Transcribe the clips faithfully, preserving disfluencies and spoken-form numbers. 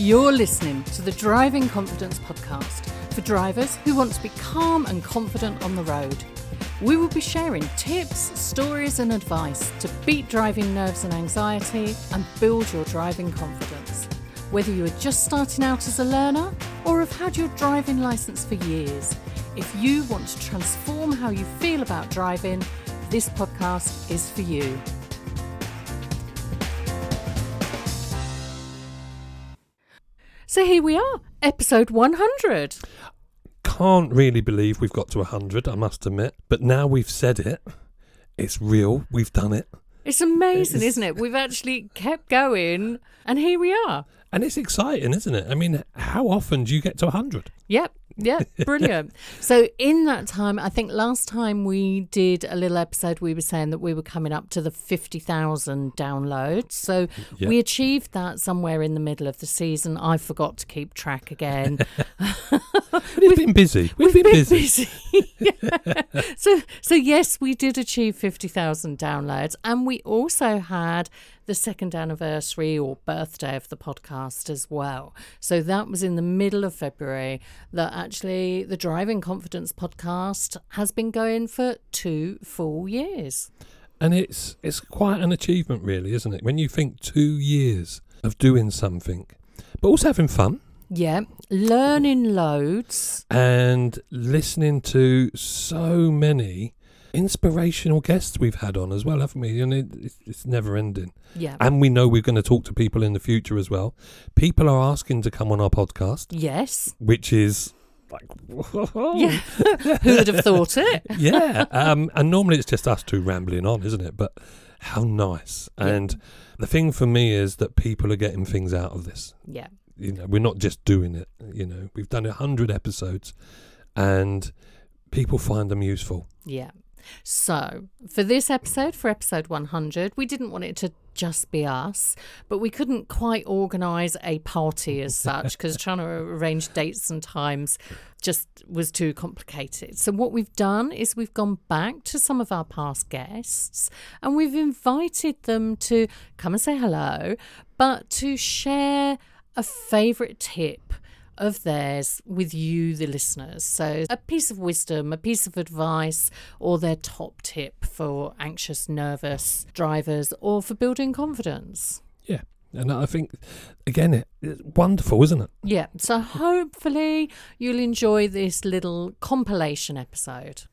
You're listening to the Driving Confidence podcast for drivers who want to be calm and confident on the road. We will be sharing tips, stories and advice to beat driving nerves and anxiety and build your driving confidence. Whether you are just starting out as a learner or have had your driving licence for years, if you want to transform how you feel about driving, this podcast is for you. So here we are, episode one hundred. Can't really believe we've got to one hundred, I must admit. But now we've said it, it's real, we've done it. It's amazing, It's- isn't it? We've actually kept going and here we are. And it's exciting, isn't it? I mean, how often do you get to one hundred? Yep, yep, brilliant. So in that time, I think last time we did a little episode, we were saying that we were coming up to the fifty thousand downloads. So Yep. we achieved that somewhere in the middle of the season. I forgot to keep track again. We've been busy. We've, been, busy. busy. Yeah. So, so yes, we did achieve fifty thousand downloads, and we also had the second anniversary or birthday of the podcast as well. So that was in the middle of February that actually the Driving Confidence podcast has been going for two full years. And it's it's quite an achievement, really, isn't it? When you think two years of doing something, but also having fun. Yeah, learning loads. And listening to so many inspirational guests we've had on as well, haven't we? And it, it's, it's never ending. Yeah. And we know we're going to talk to people in the future as well. People are asking to come on our podcast, Yes. which is like, whoa. Yeah. Who would have thought it? Yeah. Um, and normally it's just us two rambling on, isn't it? But how nice. Yeah. And the thing for me is that people are getting things out of this. Yeah. You know, we're not just doing it. You know, we've done a hundred episodes and people find them useful. Yeah. So for this episode, for episode one hundred, we didn't want it to just be us, but we couldn't quite organise a party as such because trying to arrange dates and times just was too complicated. So what we've done is we've gone back to some of our past guests and we've invited them to come and say hello, but to share a favourite tip of theirs with you, the listeners. So a piece of wisdom, a piece of advice, or their top tip for anxious, nervous drivers or for building confidence. Yeah. And I think, again, it, it's wonderful, isn't it? Yeah. So hopefully you'll enjoy this little compilation episode.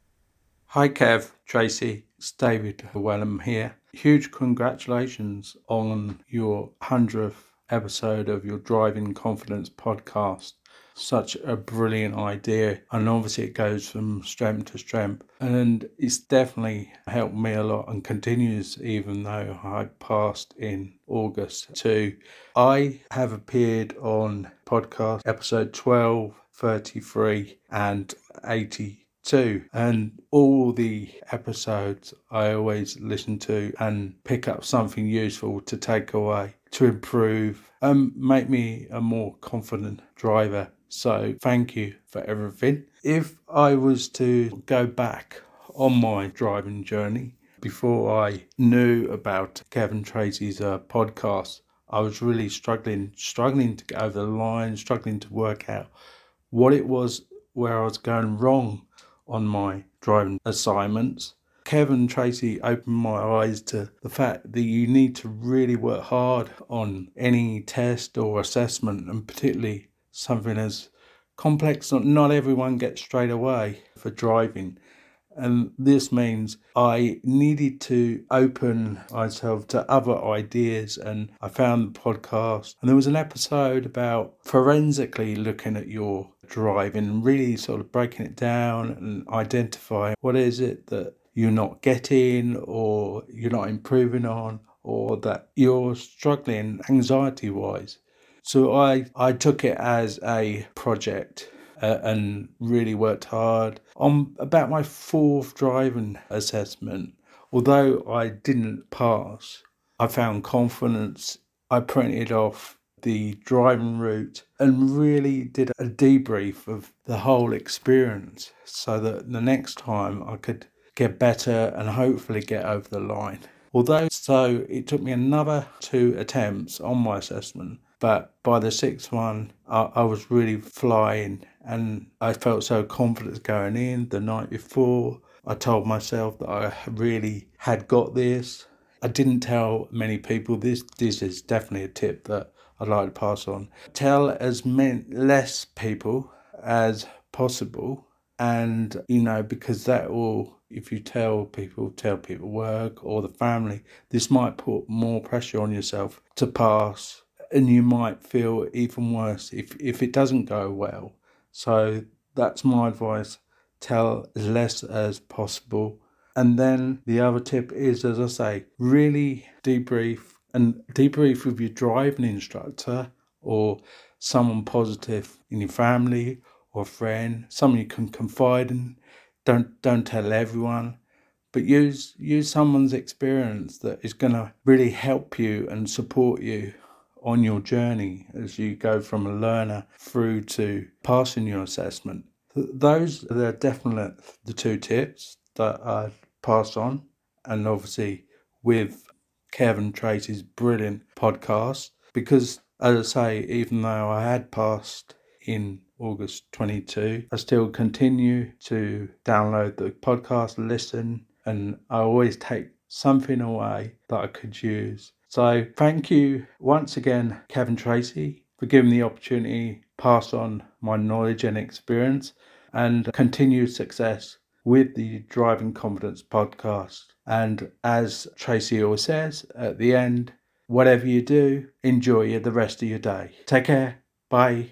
Hi Kev, Tracy, it's David Wellham here. Huge congratulations on your hundredth episode of your Driving Confidence podcast. Such a brilliant idea, and obviously it goes from strength to strength, and it's definitely helped me a lot and continues even though I passed in August too. I have appeared on podcast episode twelve, thirty-three and eighty-two, and all the episodes I always listen to and pick up something useful to take away to improve and make me a more confident driver. So thank you for everything. If I was to go back on my driving journey before I knew about Kevin Tracy's uh, podcast, I was really struggling, struggling to get over the line, struggling to work out what it was where I was going wrong on my driving assignments. Kevin Tracy opened my eyes to the fact that you need to really work hard on any test or assessment, and particularly something as complex that not everyone gets straight away for driving. And this means I needed to open myself to other ideas, and I found the podcast, and there was an episode about forensically looking at your driving and really sort of breaking it down and identifying what is it that you're not getting or you're not improving on, or that you're struggling anxiety wise. So I, I took it as a project uh, and really worked hard on about my fourth driving assessment. Although I didn't pass, I found confidence. I printed off the driving route and really did a debrief of the whole experience so that the next time I could get better and hopefully get over the line. Although so it took me another two attempts on my assessment, But by the sixth one, I, I was really flying, and I felt so confident going in. The night before, I told myself that I really had got this. I didn't tell many people this. This is definitely a tip that I'd like to pass on. Tell as many less people as possible, and you know, because that will, if you tell people, tell people work or the family, this might put more pressure on yourself to pass, and you might feel even worse if if it doesn't go well. So that's my advice. Tell as less as possible. And then the other tip is, as I say, really debrief, and debrief with your driving instructor or someone positive in your family or a friend, someone you can confide in. Don't don't tell everyone, but use use someone's experience that is going to really help you and support you on your journey as you go from a learner through to passing your assessment. Those are definitely the two tips that I pass on, and obviously with Kevin Tracy's brilliant podcast, because as I say, even though I had passed in August twenty-two, I still continue to download the podcast, listen, and I always take something away that I could use. So thank you once again, Kevin Tracy, for giving me the opportunity to pass on my knowledge and experience, and continued success with the Driving Confidence podcast. And as Tracy always says at the end, whatever you do, enjoy the rest of your day. Take care. Bye.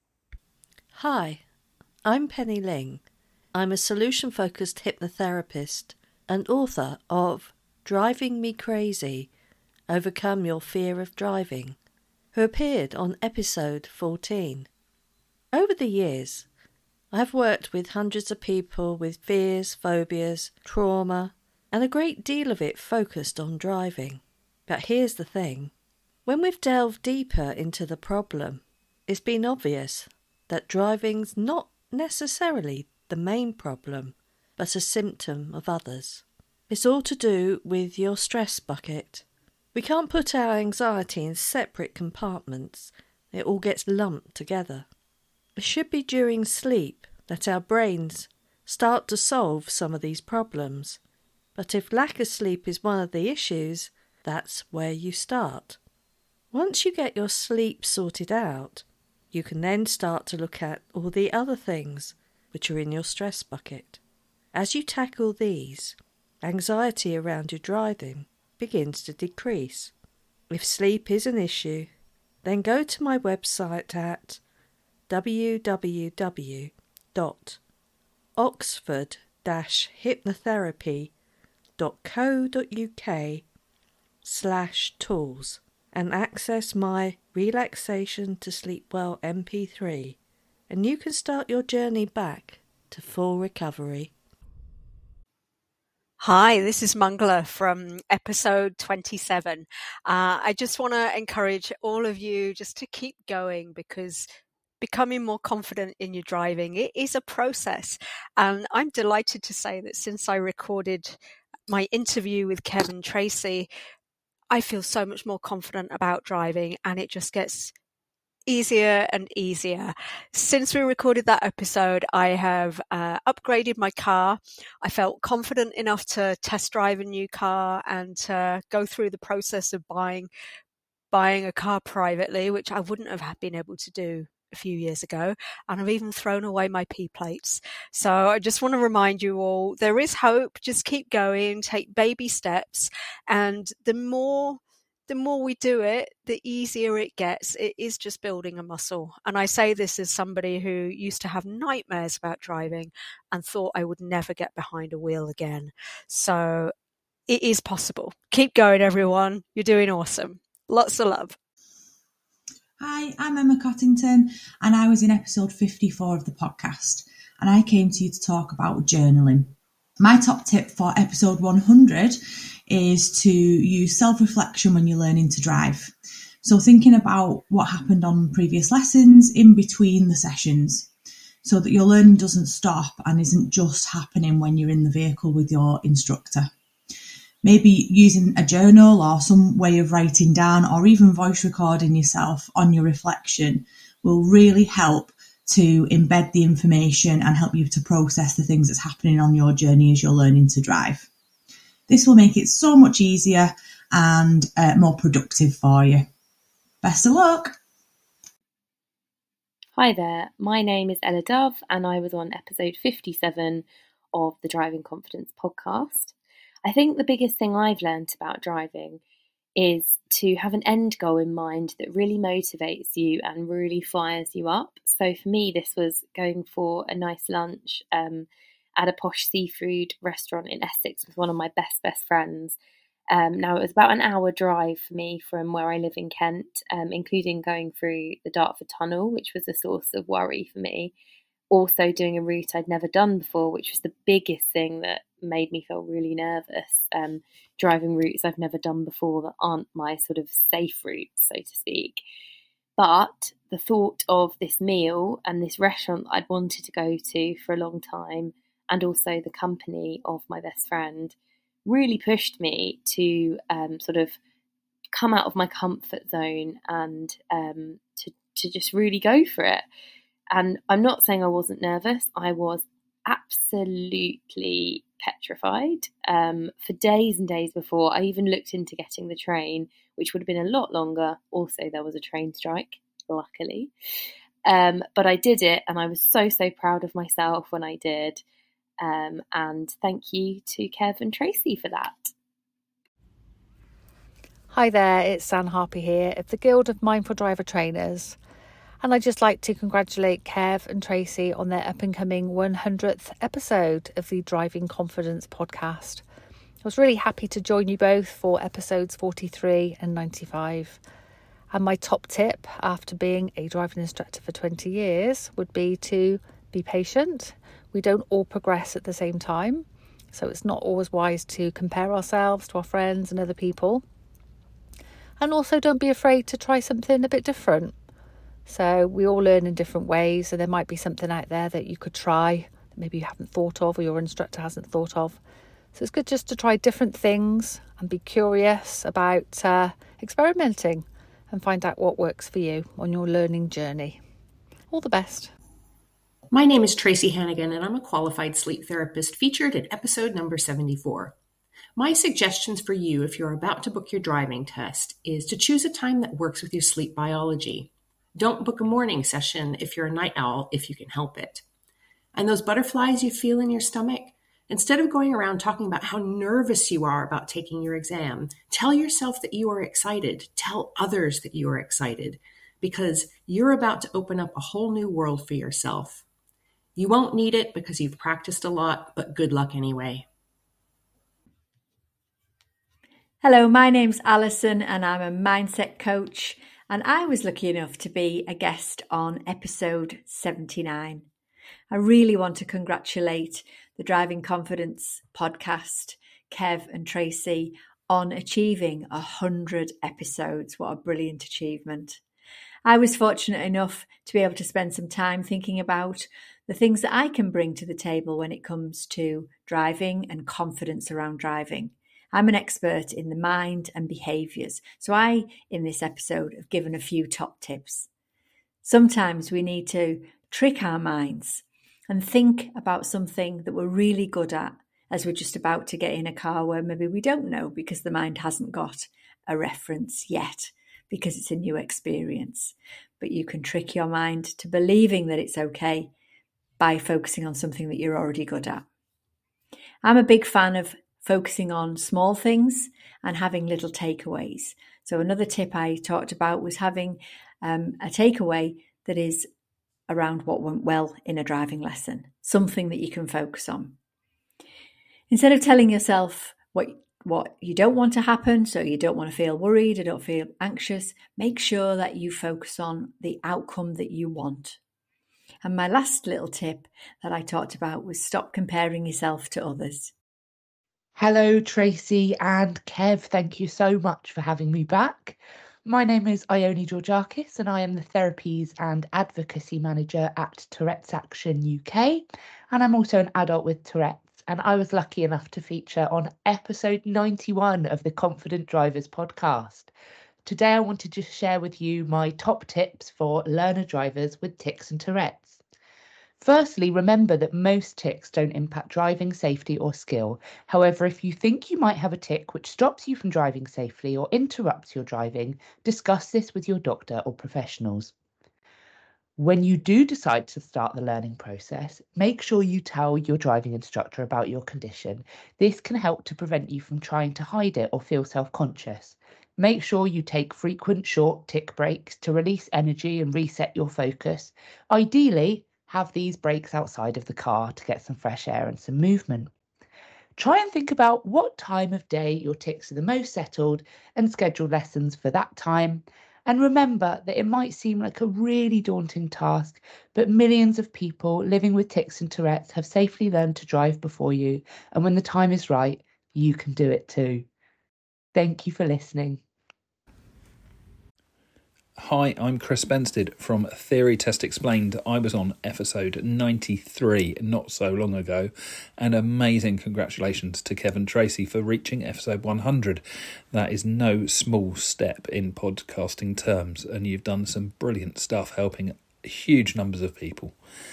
Hi, I'm Penny Ling. I'm a solution-focused hypnotherapist and author of Driving Me Crazy, Overcome Your Fear of Driving, who appeared on episode fourteen. Over the years, I have worked with hundreds of people with fears, phobias, trauma, and a great deal of it focused on driving. But here's the thing. When we've delved deeper into the problem, it's been obvious that driving's not necessarily the main problem, but a symptom of others. It's all to do with your stress bucket. We can't put our anxiety in separate compartments. It all gets lumped together. It should be during sleep that our brains start to solve some of these problems. But if lack of sleep is one of the issues, that's where you start. Once you get your sleep sorted out, you can then start to look at all the other things which are in your stress bucket. As you tackle these, anxiety around your driving begins to decrease. If sleep is an issue, then go to my website at w w w dot oxford dash hypnotherapy dot co dot u k slash tools and access my Relaxation to Sleep Well M P three, and you can start your journey back to full recovery. Hi, this is Mangala from episode twenty-seven. Uh, I just want to encourage all of you just to keep going, because becoming more confident in your driving, it is a process. And I'm delighted to say that since I recorded my interview with Kevin Tracy, I feel so much more confident about driving, and it just gets easier and easier. Since we recorded that episode, I have uh, upgraded my car. I felt confident enough to test drive a new car and to go through the process of buying buying a car privately, which I wouldn't have been able to do a few years ago. And I've even thrown away my P plates. So I just want to remind you all, there is hope. Just keep going, take baby steps, and the more the more we do it, the easier it gets. It is just building a muscle. And I say this as somebody who used to have nightmares about driving and thought I would never get behind a wheel again. So it is possible. Keep going, everyone. You're doing awesome. Lots of love. Hi, I'm Emma Cottington, and I was in episode fifty-four of the podcast, and I came to you to talk about journaling. My top tip for episode one hundred is to use self-reflection when you're learning to drive. So thinking about what happened on previous lessons in between the sessions, so that your learning doesn't stop and isn't just happening when you're in the vehicle with your instructor. Maybe using a journal or some way of writing down, or even voice recording yourself on your reflection will really help to embed the information and help you to process the things that's happening on your journey as you're learning to drive. This will make it so much easier and uh, more productive for you. Best of luck! Hi there, my name is Ella Dove and I was on episode fifty-seven of the Driving Confidence podcast. I think the biggest thing I've learned about driving is to have an end goal in mind that really motivates you and really fires you up. So for me, this was going for a nice lunch um, at a posh seafood restaurant in Essex with one of my best, best friends. Um, now, it was about an hour drive for me from where I live in Kent, um, including going through the Dartford Tunnel, which was a source of worry for me. Also doing a route I'd never done before, which was the biggest thing that made me feel really nervous. Um, driving routes I've never done before that aren't my sort of safe routes, so to speak. But the thought of this meal and this restaurant that I'd wanted to go to for a long time, and also the company of my best friend, really pushed me to um, sort of come out of my comfort zone and um, to, to just really go for it. And I'm not saying I wasn't nervous. I was absolutely petrified um, for days and days before. I even looked into getting the train, which would have been a lot longer. Also, there was a train strike, luckily. Um, but I did it, and I was so, so proud of myself when I did. Um, and thank you to Kev and Tracy for that. Hi there, it's Anne Harpy here of the Guild of Mindful Driver Trainers. And I'd just like to congratulate Kev and Tracy on their up-and-coming one hundredth episode of the Driving Confidence podcast. I was really happy to join you both for episodes forty-three and ninety-five. And my top tip, after being a driving instructor for twenty years, would be to be patient. We don't all progress at the same time, so it's not always wise to compare ourselves to our friends and other people. And also don't be afraid to try something a bit different. So we all learn in different ways, and there might be something out there that you could try that maybe you haven't thought of or your instructor hasn't thought of. So it's good just to try different things and be curious about uh, experimenting and find out what works for you on your learning journey. All the best. My name is Tracy Hannigan, and I'm a qualified sleep therapist featured at episode number seventy-four. My suggestions for you if you're about to book your driving test is to choose a time that works with your sleep biology. Don't book a morning session if you're a night owl, if you can help it. And those butterflies you feel in your stomach, instead of going around talking about how nervous you are about taking your exam, tell yourself that you are excited. Tell others that you are excited, because you're about to open up a whole new world for yourself. You won't need it because you've practiced a lot, but good luck anyway. Hello, my name's Alison and I'm a mindset coach, and I was lucky enough to be a guest on episode seventy-nine. I really want to congratulate the Driving Confidence podcast, Kev and Tracy, on achieving one hundred episodes. What a brilliant achievement. I was fortunate enough to be able to spend some time thinking about the things that I can bring to the table when it comes to driving and confidence around driving. I'm an expert in the mind and behaviours, so I, in this episode, have given a few top tips. Sometimes we need to trick our minds and think about something that we're really good at as we're just about to get in a car where maybe we don't know because the mind hasn't got a reference yet, because it's a new experience. But you can trick your mind to believing that it's okay by focusing on something that you're already good at. I'm a big fan of focusing on small things and having little takeaways. So another tip I talked about was having um, a takeaway that is around what went well in a driving lesson, something that you can focus on. Instead of telling yourself what what you don't want to happen, so you don't want to feel worried or don't feel anxious, make sure that you focus on the outcome that you want. And my last little tip that I talked about was stop comparing yourself to others. Hello, Tracy and Kev. Thank you so much for having me back. My name is Ione Georgiakis and I am the Therapies and Advocacy Manager at Tourette's Action U K. And I'm also an adult with Tourette's and I was lucky enough to feature on episode ninety-one of the Confident Drivers podcast. Today I wanted to share with you my top tips for learner drivers with tics and Tourette's. Firstly, remember that most tics don't impact driving safety or skill. However, if you think you might have a tic which stops you from driving safely or interrupts your driving, discuss this with your doctor or professionals. When you do decide to start the learning process, make sure you tell your driving instructor about your condition. This can help to prevent you from trying to hide it or feel self-conscious. Make sure you take frequent short tic breaks to release energy and reset your focus. Ideally, have these breaks outside of the car to get some fresh air and some movement. Try and think about what time of day your tics are the most settled and schedule lessons for that time. And remember that it might seem like a really daunting task, but millions of people living with tics and Tourette's have safely learned to drive before you. And when the time is right, you can do it too. Thank you for listening. Hi, I'm Chris Benstead from Theory Test Explained. I was on episode ninety-three not so long ago, and amazing congratulations to Kev and Tracy for reaching episode one hundred. That is no small step in podcasting terms, and you've done some brilliant stuff helping huge numbers of people.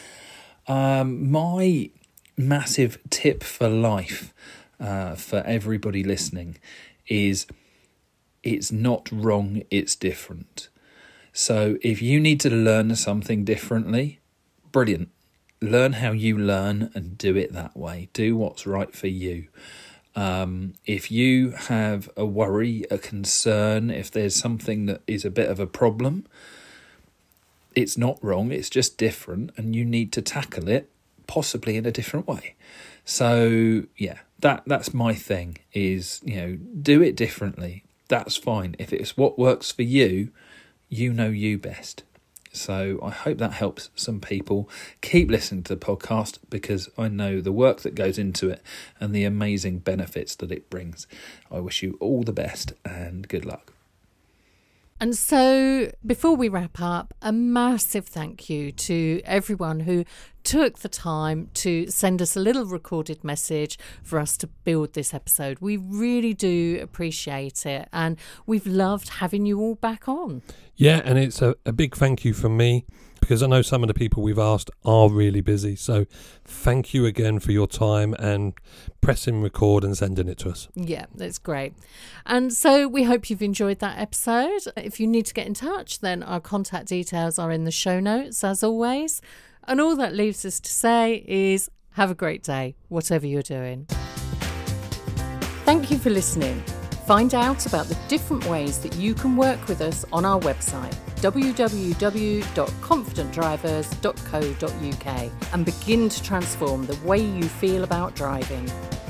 Um, my massive tip for life uh, for everybody listening is it's not wrong, it's different. So if you need to learn something differently, brilliant. Learn how you learn and do it that way. Do what's right for you. Um, if you have a worry, a concern, if there's something that is a bit of a problem, it's not wrong, it's just different, and you need to tackle it possibly in a different way. So yeah, that that's my thing is, you know, do it differently. That's fine. If it's what works for you, you know you best. So I hope that helps some people. Keep listening to the podcast because I know the work that goes into it and the amazing benefits that it brings. I wish you all the best and good luck. And so before we wrap up, a massive thank you to everyone who took the time to send us a little recorded message for us to build this episode. We really do appreciate it, and we've loved having you all back on. Yeah, and it's a, a big thank you from me because I know some of the people we've asked are really busy. So thank you again for your time and pressing record and sending it to us. Yeah, that's great. And so we hope you've enjoyed that episode. If you need to get in touch, then our contact details are in the show notes, as always. And all that leaves us to say is have a great day, whatever you're doing. Thank you for listening. Find out about the different ways that you can work with us on our website, w w w dot confident drivers dot co dot u k, and begin to transform the way you feel about driving.